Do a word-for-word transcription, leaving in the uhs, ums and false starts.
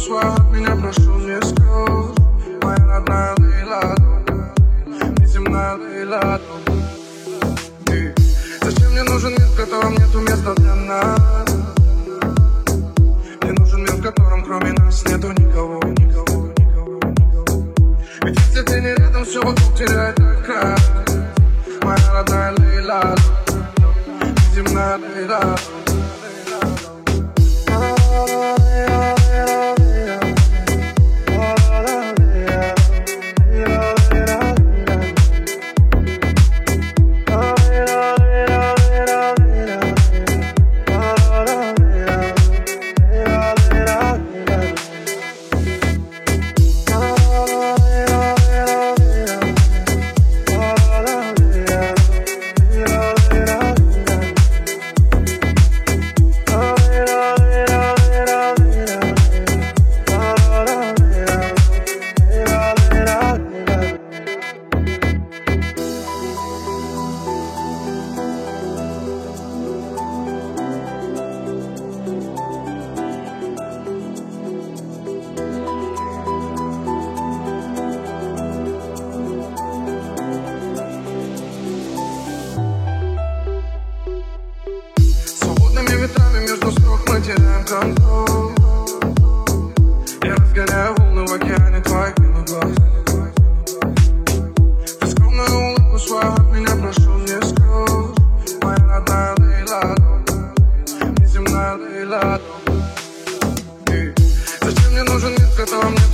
свой от меня, прошу, не скажешь. Моя родная Лейла, неземная Лейла. И зачем мне нужен мир, в котором нету места для нас? Мне нужен мир, в котором кроме нас нету никого, никого, никого, никого. Ведь если ты не рядом, все вокруг теряет окрас. Моя родная Лейла, неземная Лейла. Между строк мы теряем контроль. Я разгоняю волны в океане твоих белых глаз. Ты скромную улыбку свою от меня, прошу, не скажешь. Моя родная Лейла, неземная Лейла. И зачем мне нужен мир, в котором